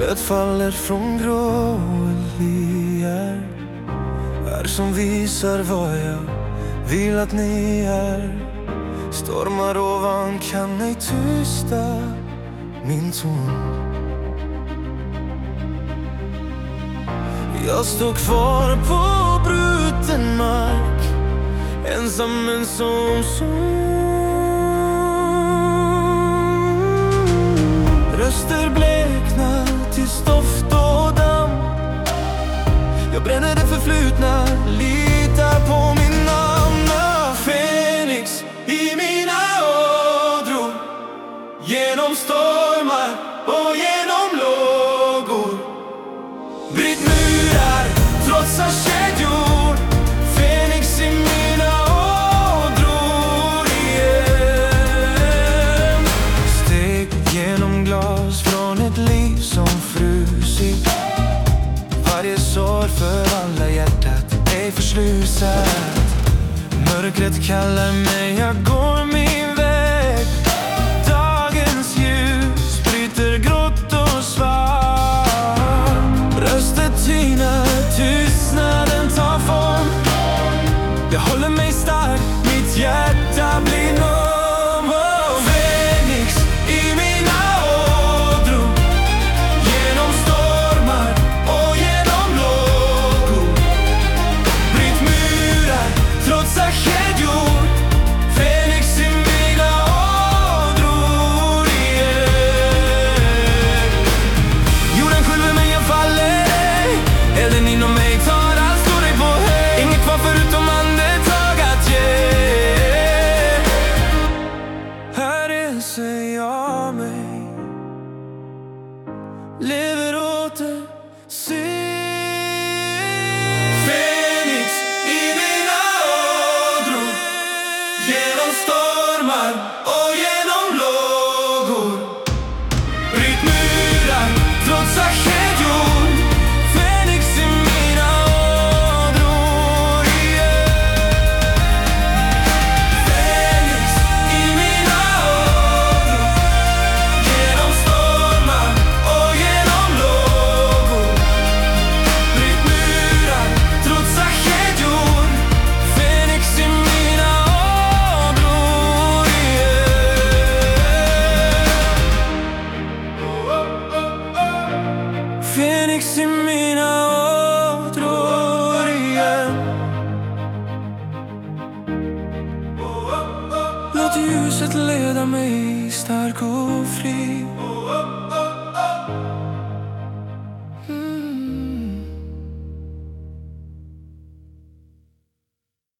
Glöd faller från grå lier, är som visar vad jag vill att ni är. Stormar ovan kan ej tysta min ton. Jag står kvar på bruten mark, ensam men som röster bleknar till stoft och damm. Jag bränner det förflutna, litar på min namn. Fenix i mina ådror, genom stormar och genom lågor. Bryt murar, trotsa kedjor. Fenix i mina ådror igen. Steg genom glas från ett liv som frusit. Varje sår för alla hjärtat ej förslusat. Mörkret kallar mig, jag går min väg. Dagens ljus bryter grått och svart. Röster tynar, tystnaden tar form. Det håller mig stark, mitt hjärta blir numb. Fenix i mina ådror, genom stormar och genom lågor. Bryt murar, trotsa kedjor. Fenix i mina ådror igen. Jorden skölver men jag faller ej. Elden inom mig tar allt, står dig på höjd. Inget kvar förutom andetag att ge. Här reser jag mig, lever åter, Fenix i mina ådror, genom stormar och genom lågor. Bryt murar, trotsa kedjor. Fenix i mina ådror igen. Fenix i mina ådror, genom stormar och genom lågor. Bryt murar, trotsa kedjor. Fenix i mina ådror igen. Fenix i mina ådror igen. Låt ljuset leda mig stark och fri.